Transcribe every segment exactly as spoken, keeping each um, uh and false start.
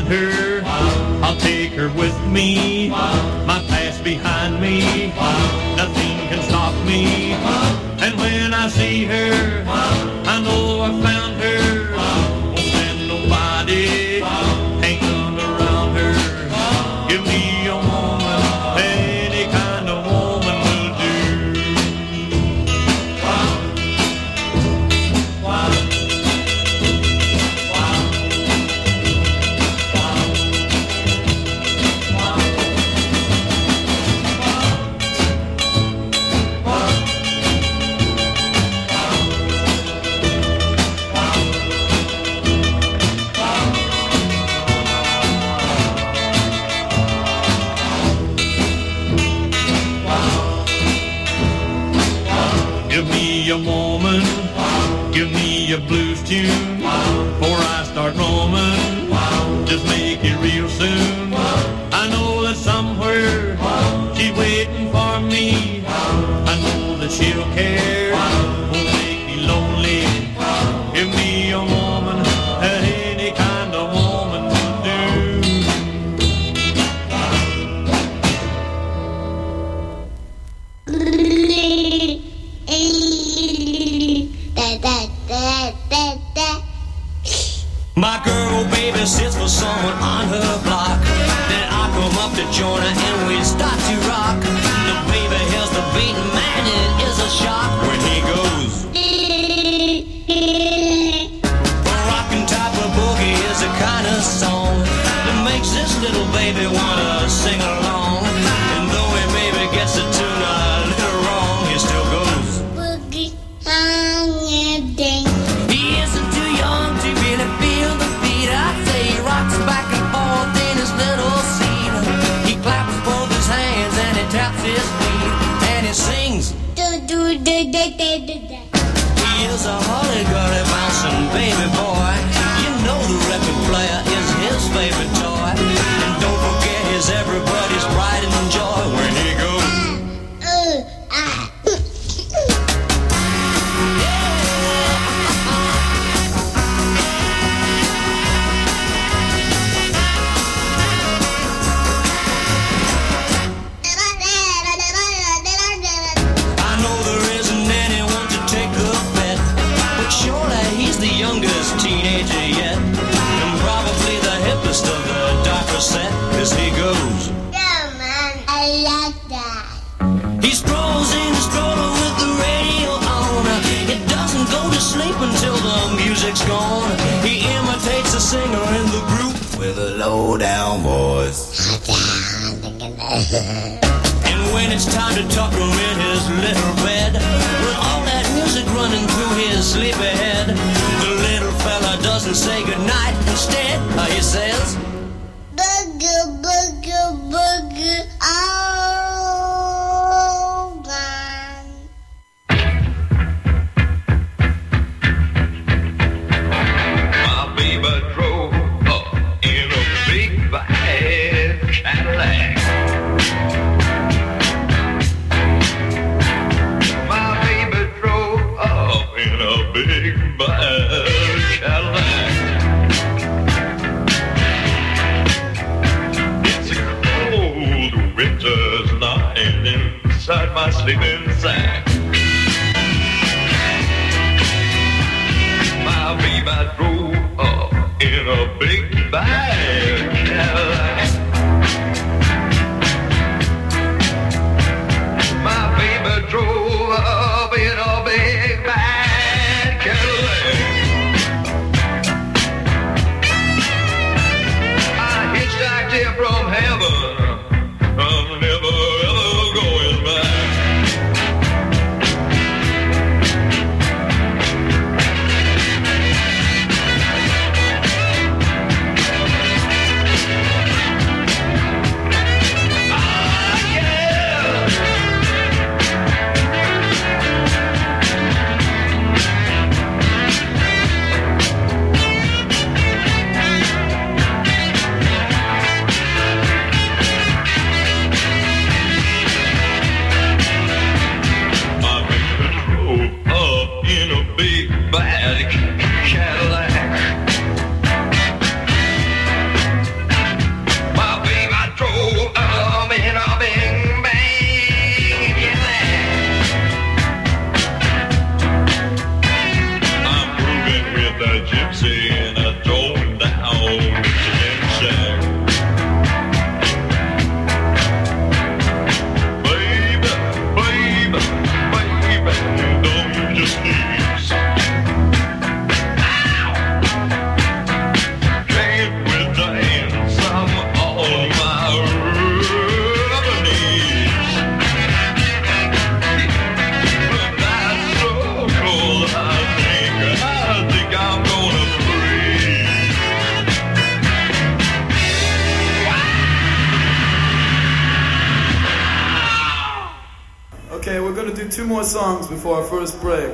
find her, I'll take her with me. My past behind me, nothing can stop me. And when I see her, I know I found her. Won't stand nobody hanging around her. Give me a woman, any kind of woman will do. Give me a woman, give me a blues tune, before I start roaming, just make it real soon. I know that somewhere she's waiting for me, I know that she'll care, won't make me lonely. Give me a woman, any kind of woman will do. My girl baby sits for someone on her block. Then I come up to join her and we start to rock. The baby hears the beat, man, it is a shock when he goes. A rockin' type of boogie is the kind of song that makes this little baby wanna sing along. And though he maybe gets the tune a little wrong, he still goes. Boogie on your ding. He isn't too young to really feel the beat. I say he rocks back and forth in his little seat. He claps both his hands and he taps his feet and he sings. He is a holly-golly bouncing baby boy. You know the record player is his favorite toy. And don't forget his everybody's pride and joy when he goes. I know there isn't anyone to take a bet, but surely he's the youngest teenager yet, and probably the hippest of the darker set, as he goes. Yeah, man, I like that. He strolls in the stroller with the radio on. It doesn't go to sleep until the music's gone. He imitates a singer in the group with a low-down voice. And when it's time to tuck him in his little bed, with all that music running through his sleepy head, the little fella doesn't say goodnight. Instead, uh, he says, Boogie, boogie, boogie, oh, man. My baby drove up in a big bad Cadillac. My baby drove up in a big bad Cadillac. It's a cold winter do two more songs before our first break.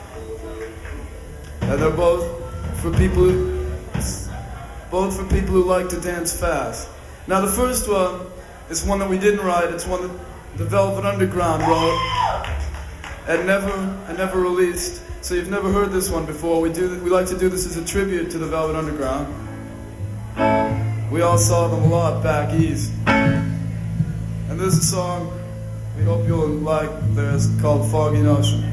And they're both for people who, both for people who like to dance fast. Now the first one is one that we didn't write. It's one that the Velvet Underground wrote and never and never released. So you've never heard this one before. We do we like to do this as a tribute to the Velvet Underground. We all saw them a lot back east. And there's a song we hope you'll like. There's called Foggy Notion.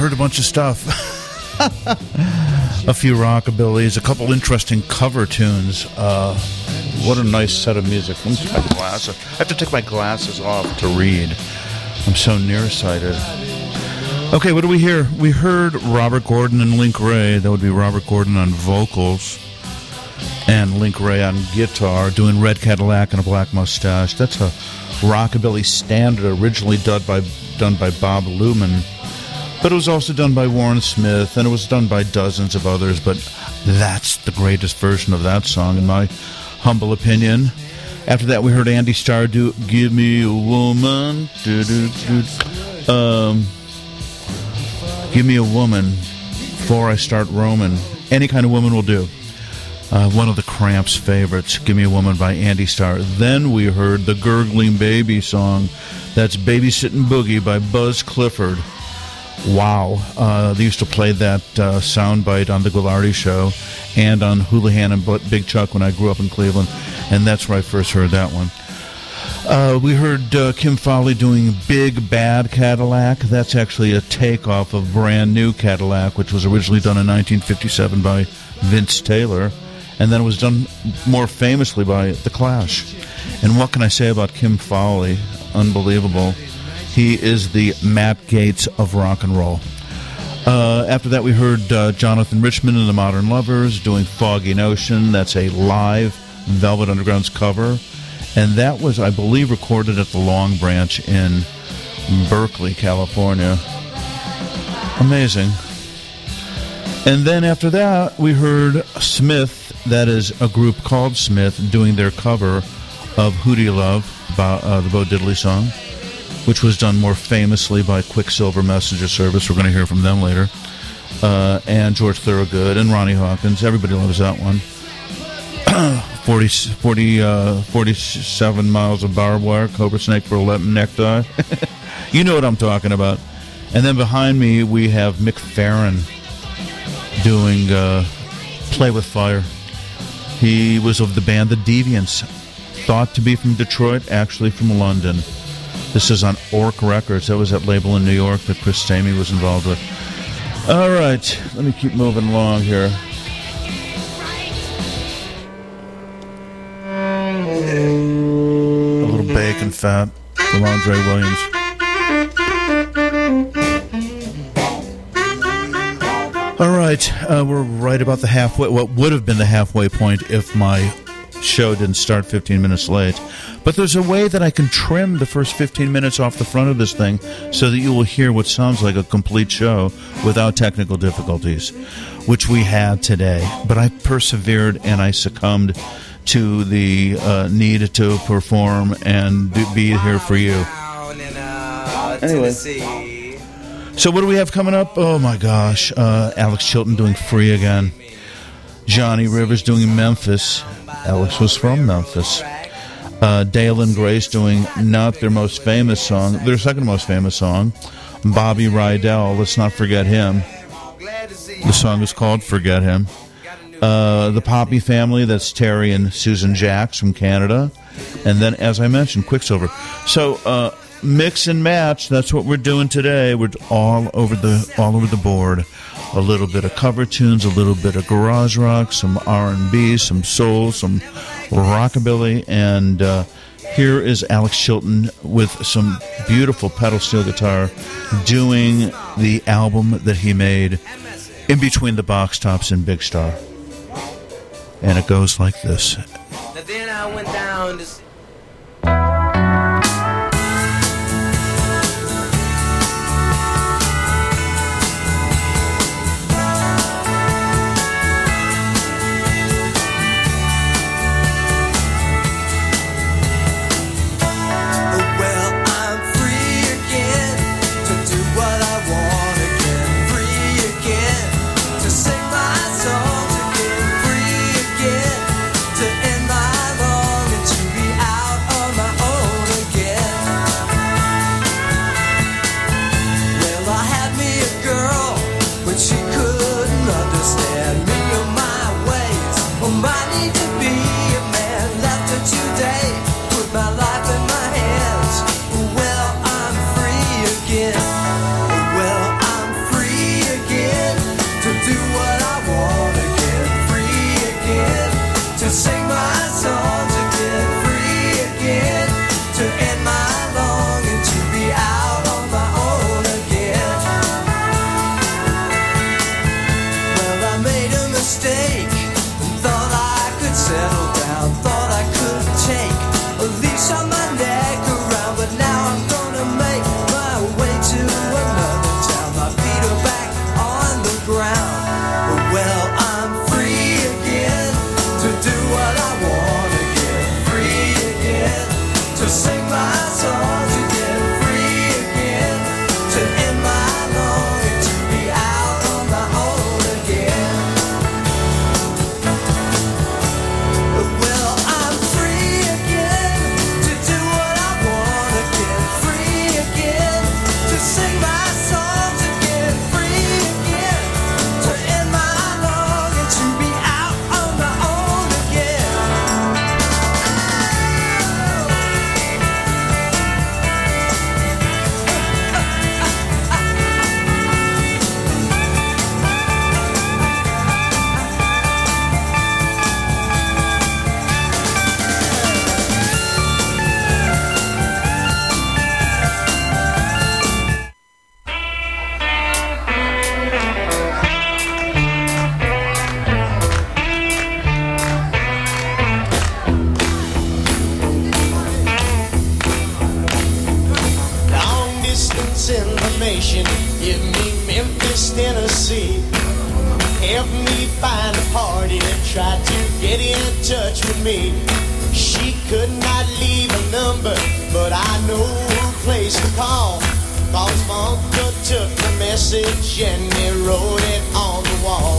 heard a bunch of stuff. A few rockabillys, a couple interesting cover tunes. Uh, what a nice set of music. Let me take my glasses. I have to take my glasses off to read. I'm so nearsighted. Okay, what do we hear? We heard Robert Gordon and Link Wray. That would be Robert Gordon on vocals and Link Wray on guitar, doing Red Cadillac and a Black Mustache. That's a rockabilly standard, originally done by, done by Bob Luman. But it was also done by Warren Smith, and it was done by dozens of others, but that's the greatest version of that song, in my humble opinion. After that, we heard Andy Starr do Give Me a Woman. Do, do, do. Um, Give Me a Woman before I start roaming. Any kind of woman will do. Uh, one of the Cramps' favorites, Give Me a Woman by Andy Starr. Then we heard the Gurgling Baby song. That's Babysitting Boogie by Buzz Clifford. Wow. Uh, they used to play that uh, soundbite on The Goulardi Show and on Houlihan and Big Chuck when I grew up in Cleveland, and that's where I first heard that one. Uh, we heard uh, Kim Fowley doing Big Bad Cadillac. That's actually a takeoff of Brand New Cadillac, which was originally done in nineteen fifty-seven by Vince Taylor, and then it was done more famously by The Clash. And what can I say about Kim Fowley? Unbelievable. He is the Matt Gaetz of rock and roll. Uh, after that, we heard uh, Jonathan Richman and the Modern Lovers doing Foggy Notion. That's a live Velvet Underground's cover. And that was, I believe, recorded at the Long Branch in Berkeley, California. Amazing. And then after that, we heard Smith, that is a group called Smith, doing their cover of Who Do You Love, by, uh, the Bo Diddley song, which was done more famously by Quicksilver Messenger Service. We're going to hear from them later. Uh, and George Thorogood and Ronnie Hawkins. Everybody loves that one. forty, forty, uh, forty-seven miles of barbed wire, Cobra Snake for a necktie. You know what I'm talking about. And then behind me, we have Mick Farron doing uh, Play With Fire. He was of the band The Deviants, thought to be from Detroit, actually from London. This is on Orc Records. That was that label in New York that Chris Stamey was involved with. All right, let me keep moving along here. A little bacon fat from Andre Williams. All right, uh, we're right about the halfway, what would have been the halfway point if my show didn't start fifteen minutes late. But there's a way that I can trim the first fifteen minutes off the front of this thing so that you will hear what sounds like a complete show without technical difficulties, which we had today. But I persevered and I succumbed to the uh, need to perform and be here for you. Anyway. So what do we have coming up? Oh my gosh. Uh, Alex Chilton doing Free Again. Johnny Rivers doing Memphis. Alex was from Memphis. Uh, Dale and Grace doing not their most famous song, their second most famous song. Bobby Rydell, let's not forget him. The song is called Forget Him. Uh, the Poppy Family, that's Terry and Susan Jacks from Canada. And then, as I mentioned, Quicksilver. So, uh, mix and match, that's what we're doing today. We're all over the all over the board. A little bit of cover tunes, a little bit of garage rock, some R and B, some soul, some rockabilly, and uh, here is Alex Chilton with some beautiful pedal steel guitar doing the album that he made in between the Box Tops and Big Star. And it goes like this. Now then I went down to... To end my long and to be out. information. Give me Memphis, Tennessee. Help me find a party and try to get in touch with me. She could not leave a number, but I know a place to call. Cause my uncle took the message and he wrote it on the wall.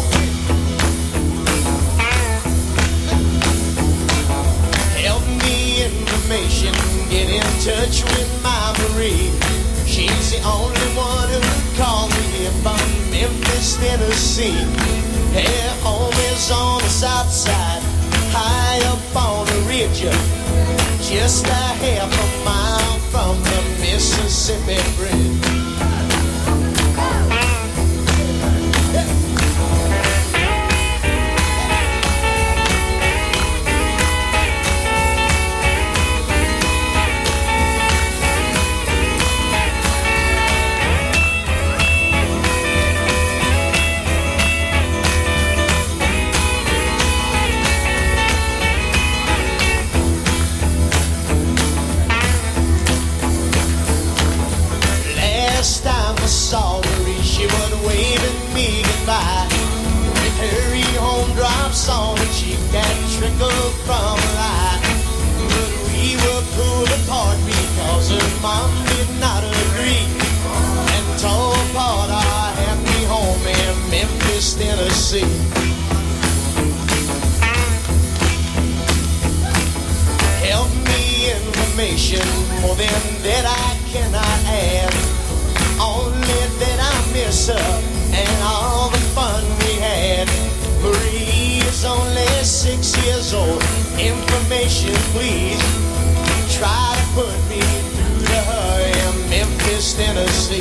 Help me information, get in touch with my Marie. She's the only one who called me here from Memphis, Tennessee. Her home is on the south side, high up on the ridge, just a half a mile from the Mississippi Bridge. Song and she can trickle from a lie. But we were pulled apart because her mom did not agree and tore apart our happy home in Memphis, Tennessee. Help me information, more than that I cannot add. Only that I miss her and all the fun we had. Marie is only six years old. Information, please. Try to put me through to her in Memphis, Tennessee.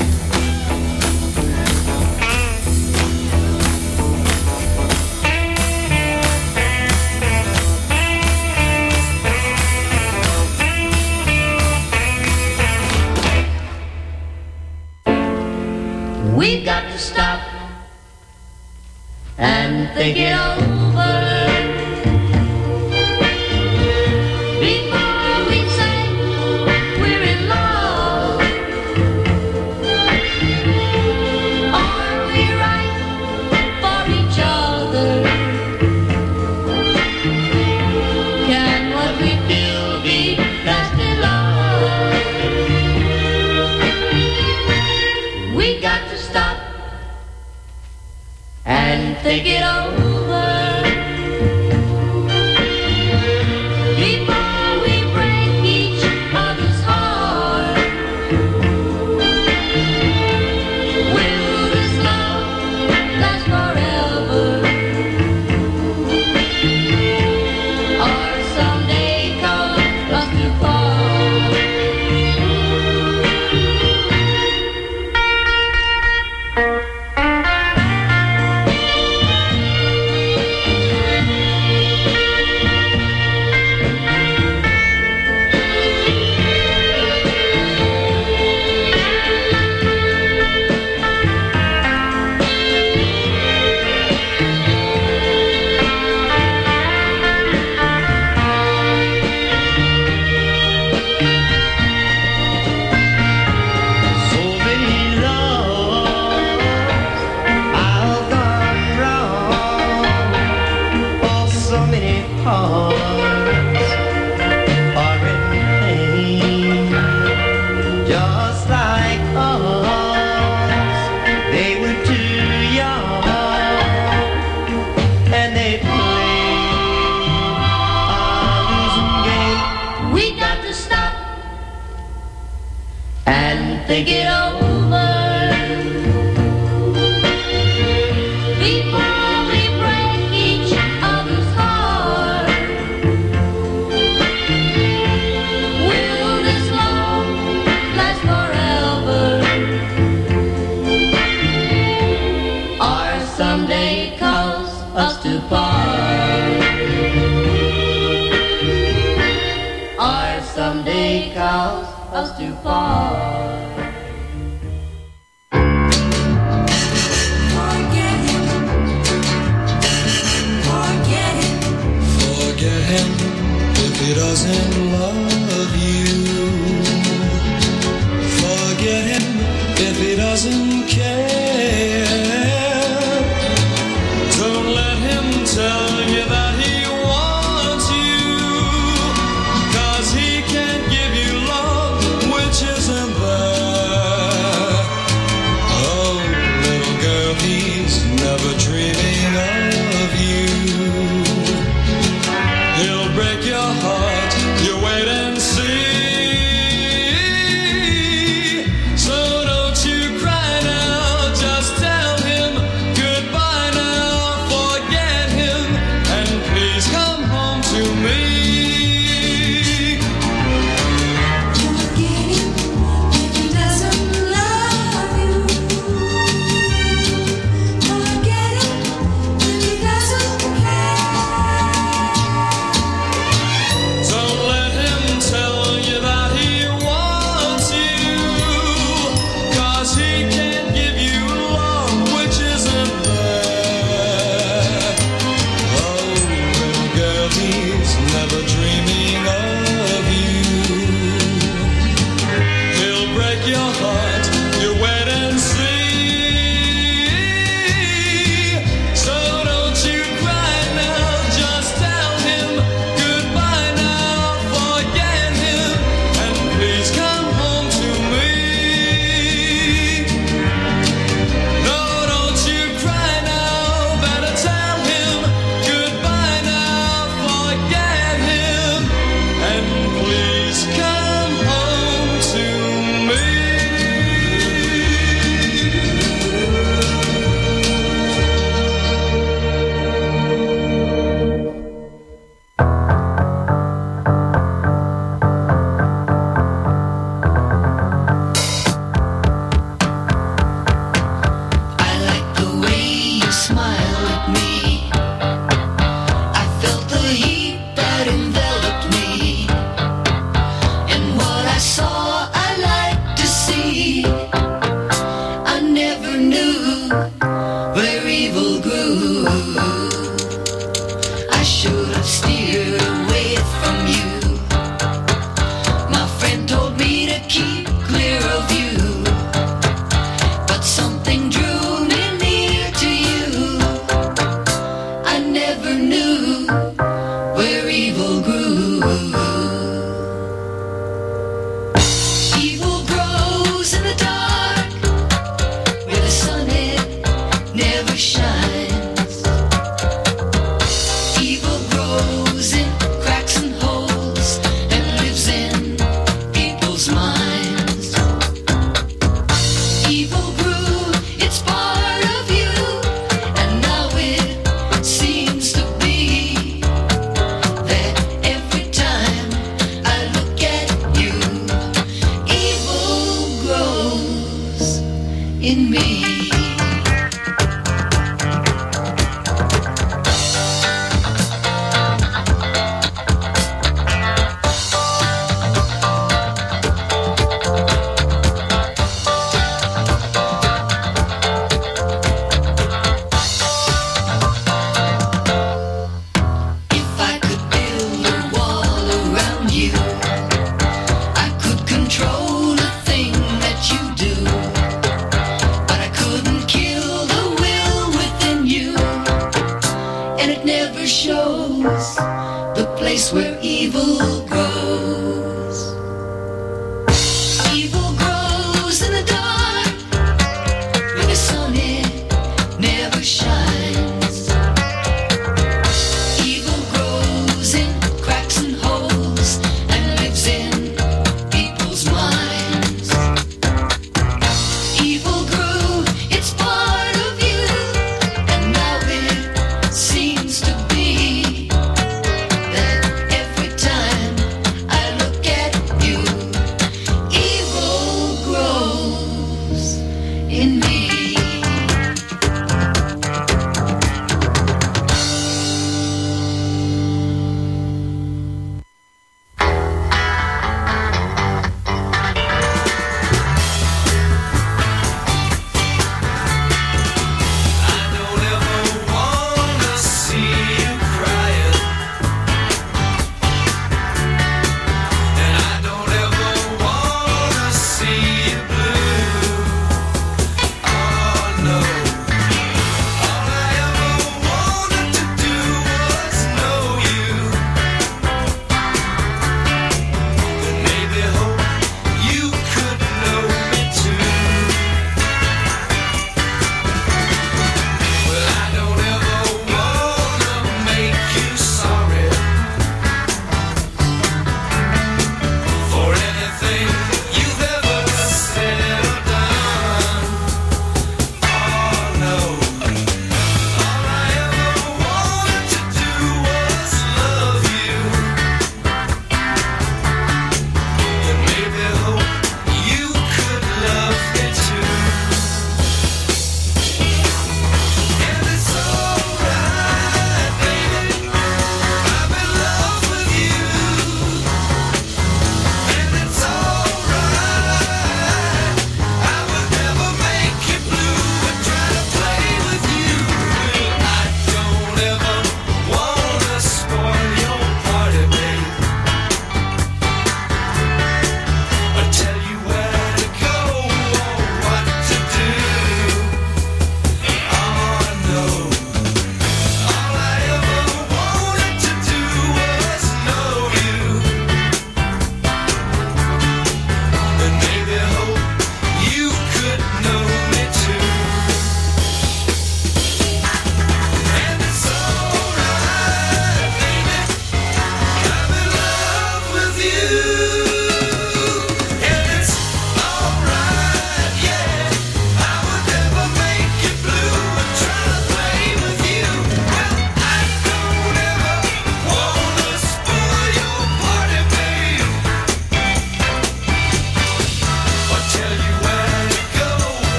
We've got to stop and think it over before we say we're in love. Are we right for each other? Can what we feel be lasting love? We got to stop and think it over before we break each other's heart. Will this love last forever, or someday cause us to part? Think it over before we break each other's heart. Will this love last forever, or someday cause us to part? Or someday cause us to part? If he doesn't love you, forget him if he doesn't. doesn't care. Don't let him tell you that he wants you, 'cause he can't give you love which isn't there. Oh, little girl, he's never dreaming of you. He'll break your heart, you wait and see. So don't you cry now, just tell him goodbye now, forget him, and please come home to me. Forget him if he doesn't love you. Forget him if he doesn't care. Don't let him tell you that he wants you, 'cause he can't give you love which isn't there. Oh, little girl, he's never dreaming of you. He'll break your heart, you wait and see. So don't you cry now, just tell him goodbye now, forget him, and please come home to me. No, don't you cry now, better tell him goodbye now, forget him, and please come home to me.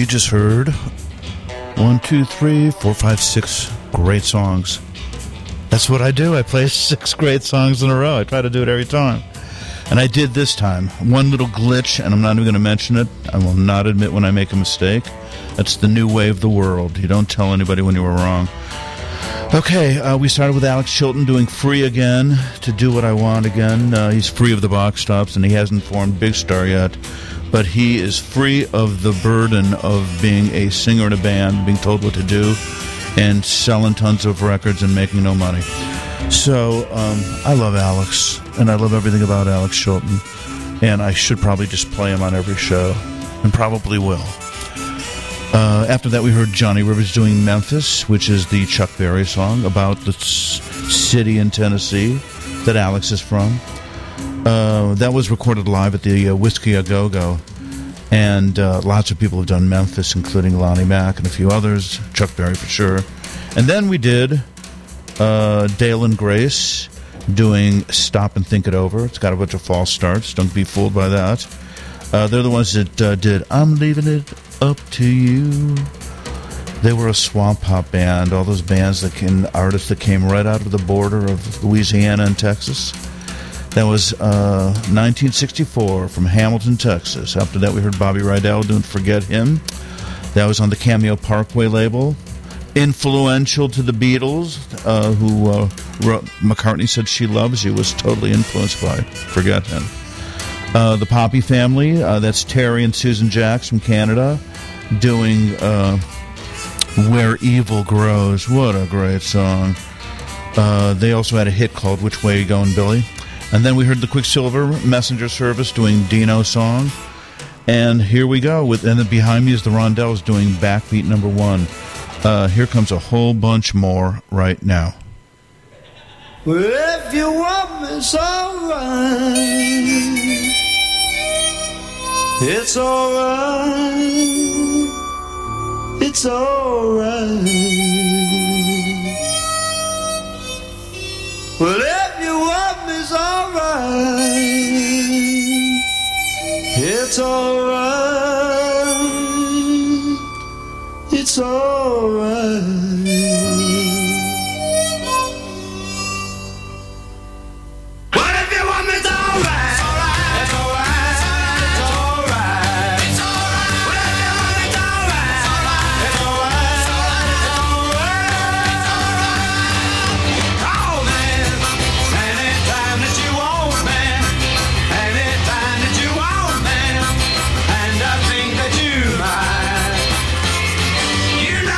just heard one, two, three, four, five, six great songs. That's what I do. I play six great songs in a row. I try to do it every time. And I did this time. One little glitch, and I'm not even going to mention it. I will not admit when I make a mistake. That's the new way of the world. You don't tell anybody when you were wrong. Okay, uh, we started with Alex Chilton doing Free Again, To Do What I Want Again. Uh, he's free of the box tops, and he hasn't formed Big Star yet. But he is free of the burden of being a singer in a band, being told what to do, and selling tons of records and making no money. So, um, I love Alex, and I love everything about Alex Chilton, and I should probably just play him on every show, and probably will. Uh, after that, we heard Johnny Rivers doing Memphis, which is the Chuck Berry song about the s- city in Tennessee that Alex is from. Uh, that was recorded live at the uh, Whiskey A Go-Go, and uh, lots of people have done Memphis, including Lonnie Mack and a few others, Chuck Berry for sure. And then we did uh, Dale and Grace doing Stop and Think It Over. It's got a bunch of false starts. Don't be fooled by that. Uh, they're the ones that uh, did I'm Leaving It Up to You. They were a swamp pop band, all those bands that can, artists that came right out of the border of Louisiana and Texas. That was uh, nineteen sixty-four from Hamilton, Texas. After that, we heard Bobby Rydell doing Forget Him. That was on the Cameo Parkway label. Influential to the Beatles, uh, who uh, wrote, McCartney said She Loves You, was totally influenced by Forget Him. Uh, the Poppy Family, uh, that's Terry and Susan Jacks from Canada, doing uh, Where Evil Grows. What a great song. Uh, they also had a hit called Which Way You Going, Billy? And then we heard the Quicksilver Messenger Service doing Dino Song. And here we go. With, and then behind me is the Rondells doing Backbeat Number One. Uh, here comes a whole bunch more right now. Well, if you want me, it's alright. It's alright. It's alright. Well, if you want me, it's alright. It's alright. It's alright. You know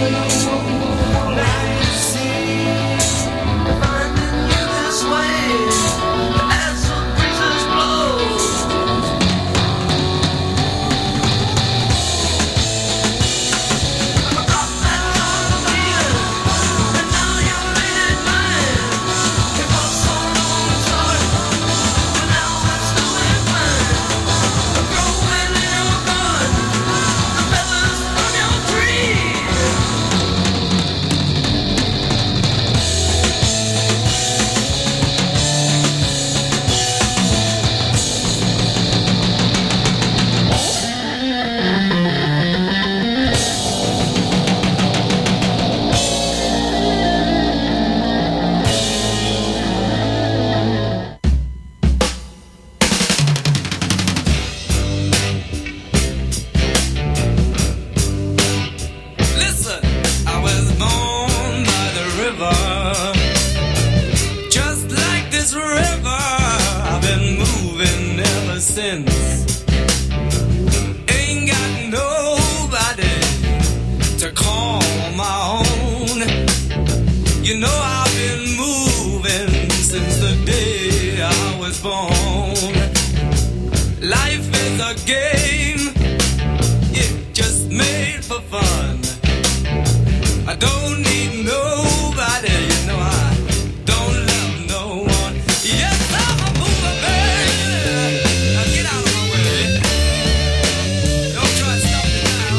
since. Ain't got nobody to call my own. You know I've been moving since the day I was born. Life is a game, yeah, just made for fun. I don't need nobody, you know I don't love no one. Yes, I'm a mover, baby. Now get out of my way. Don't try to stop me now.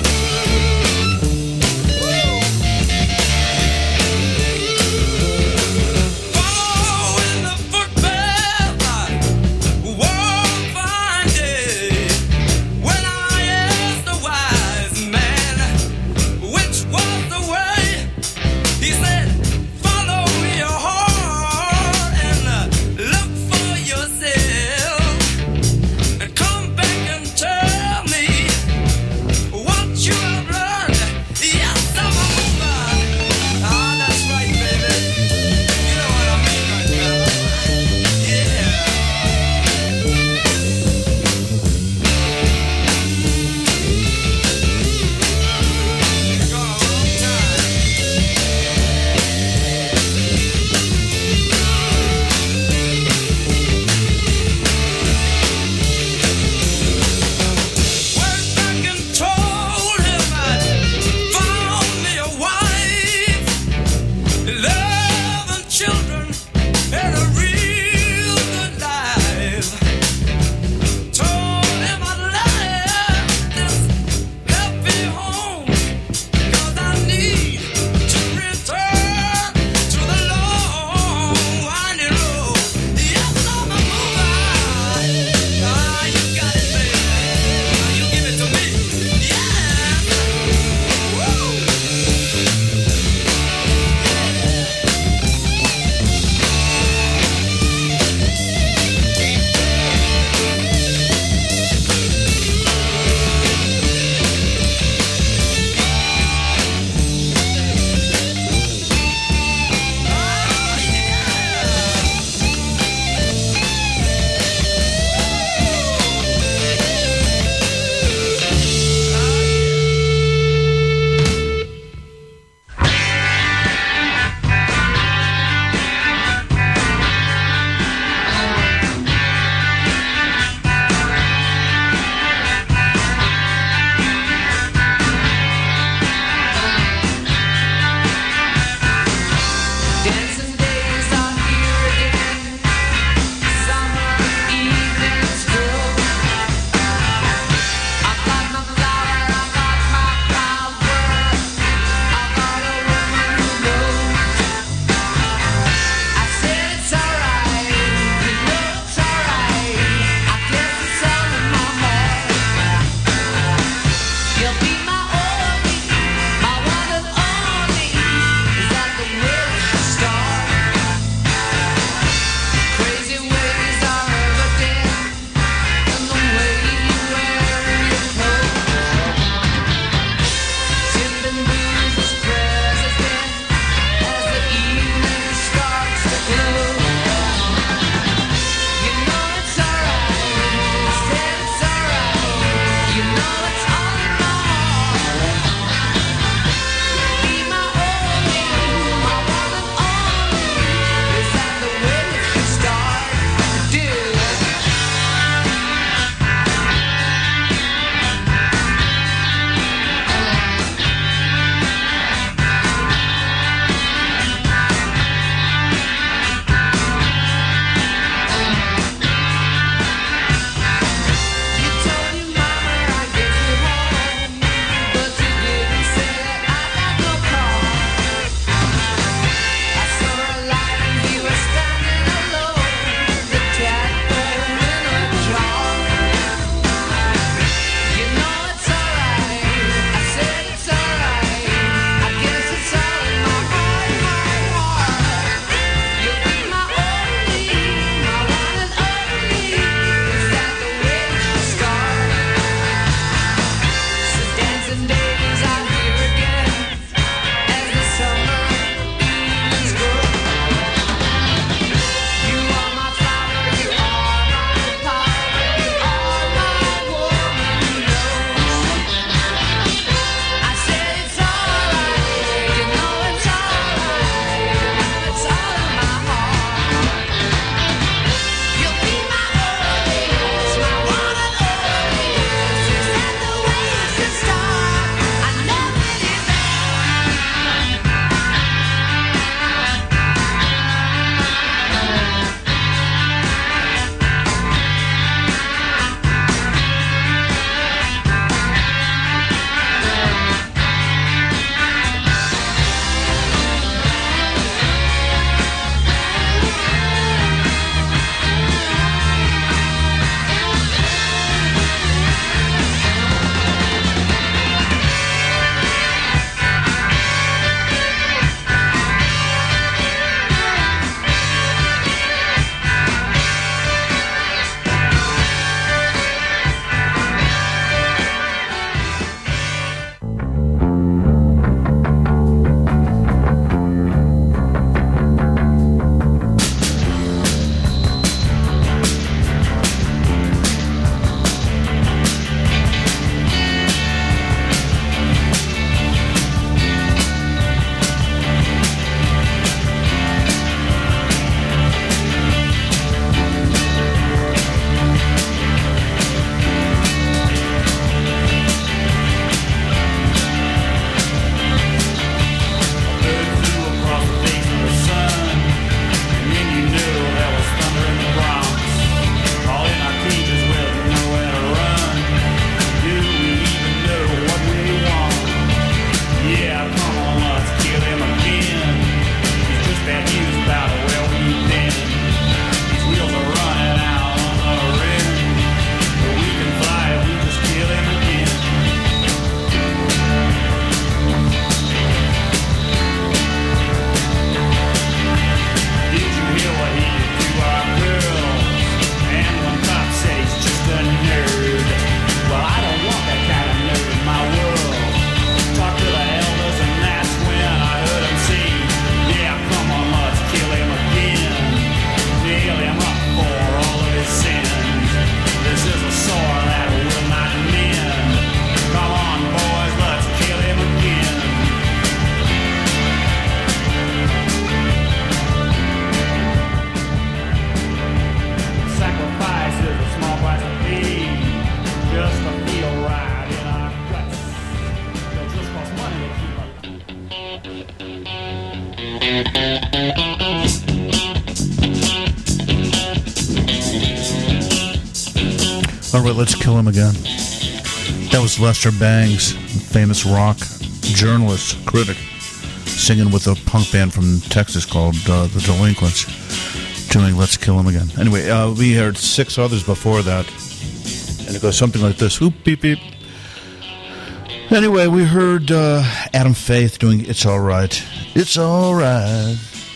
Follow in the footpath, I won't find it. When I asked the wise man which was the way, All right, let's kill him again. That was Lester Bangs, famous rock journalist, critic, singing with a punk band from Texas called uh, The Delinquents, doing Let's Kill Him Again. Anyway, uh, we heard six others before that, and it goes something like this. Oop, beep, beep. Anyway, we heard uh, Adam Faith doing It's All Right. It's All Right.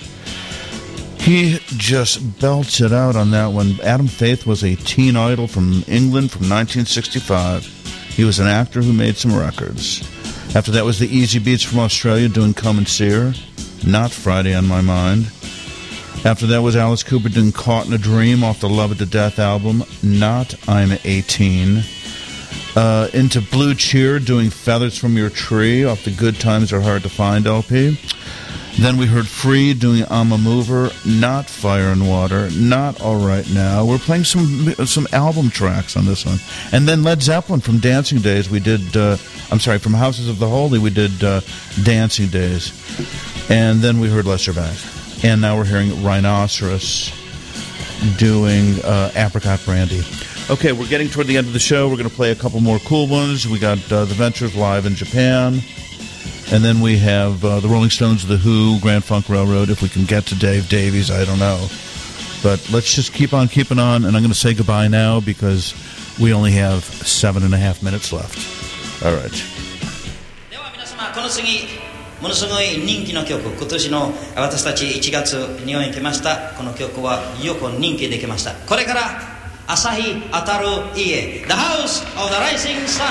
He just belts it out on that one. Adam Faith was a teen idol from England from nineteen sixty-five. He was an actor who made some records. After that was the Easy Beats from Australia doing Come and See Her, not Friday on My Mind. After that was Alice Cooper doing Caught in a Dream off the Love It to Death album, not I'm eighteen. Uh, into Blue Cheer doing Feathers from Your Tree off the Good Times Are Hard to Find L P. Then we heard Free doing I'm a Mover, not Fire and Water, not All Right Now. We're playing some some album tracks on this one. And then Led Zeppelin from Dancing Days, we did, uh, I'm sorry, from Houses of the Holy, we did uh, Dancing Days. And then we heard Lester Bangs. And now we're hearing Rhinoceros doing uh, Apricot Brandy. Okay, we're getting toward the end of the show. We're going to play a couple more cool ones. We got uh, The Ventures live in Japan. And then we have uh, the Rolling Stones, The Who, Grand Funk Railroad. If we can get to Dave Davies, I don't know. But let's just keep on keeping on. And I'm going to say goodbye now because we only have seven and a half minutes left. All right. では皆様、この次、ものすごい人気の曲、今年の私たちいちがつ日本に来ました。この曲はよく人気できました。これから朝日当たる家 The House of the Rising Sun。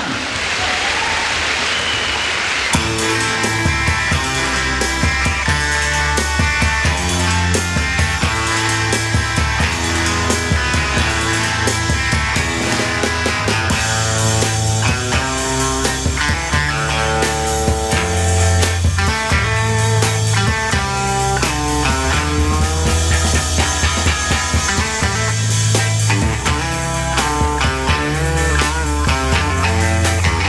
Thank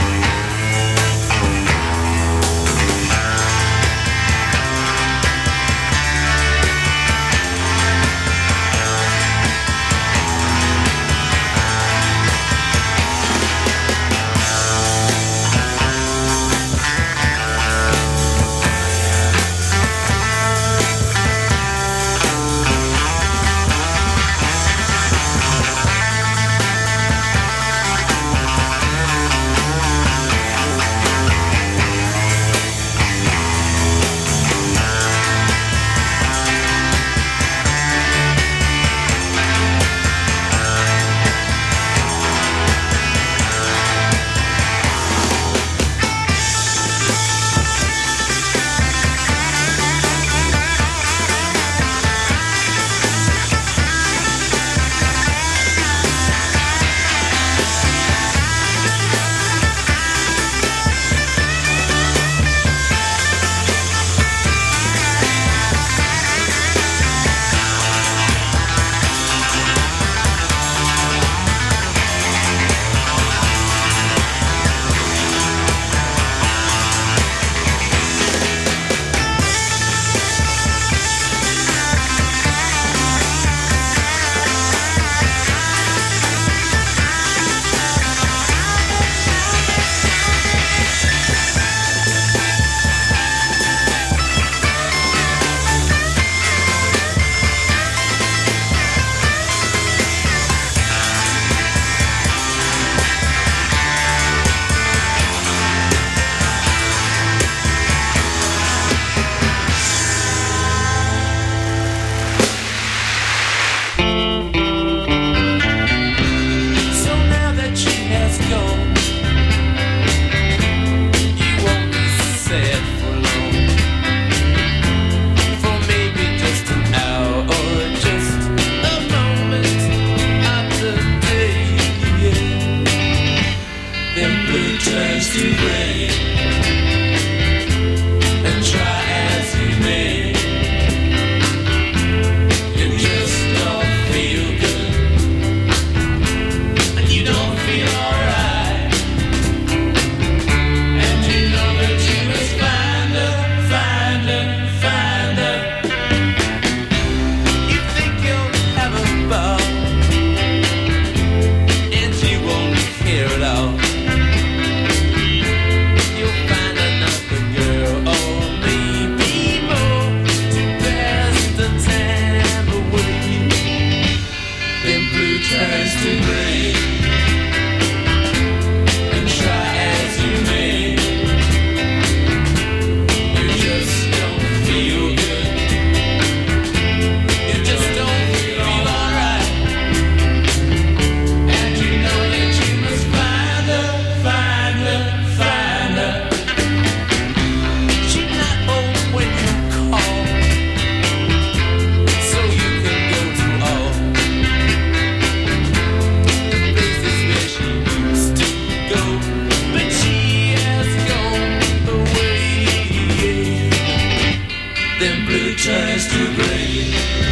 turns to gray.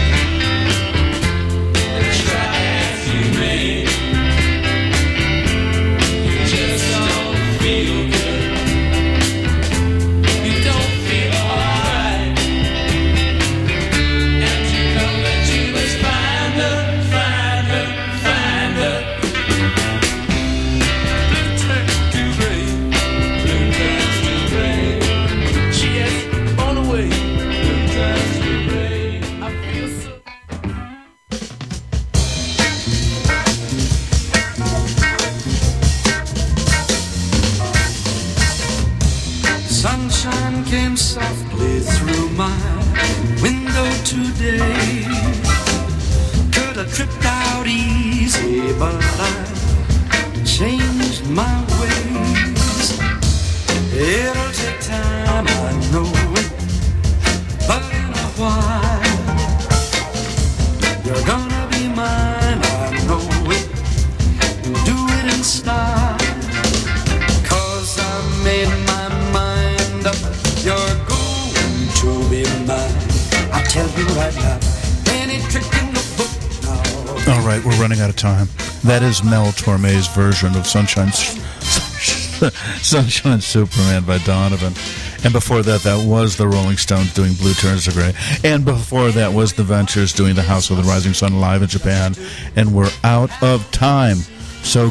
Try as you may, you just don't feel good. You don't feel alright, and you know that you must find her, find her, find her. Blue turns to gray, blue turns to gray. She has gone away. Blue turns to gray. I feel so. Sunshine came softly through my window today. Could have tripped out easy, but I changed my ways. It'll take time, I know it, but in a while you're gonna be mine, I know it. Do it in style, 'cause I made my mind up. You're going to be mine. I tell you right now, any trick in the book now. All right, we're running out of time. That is Mel Torme's version of Sunshine Sunshine Superman by Donovan. And before that, that was the Rolling Stones doing Blue Turns to Gray. And before that was the Ventures doing The House of the Rising Sun live in Japan. And we're out of time. So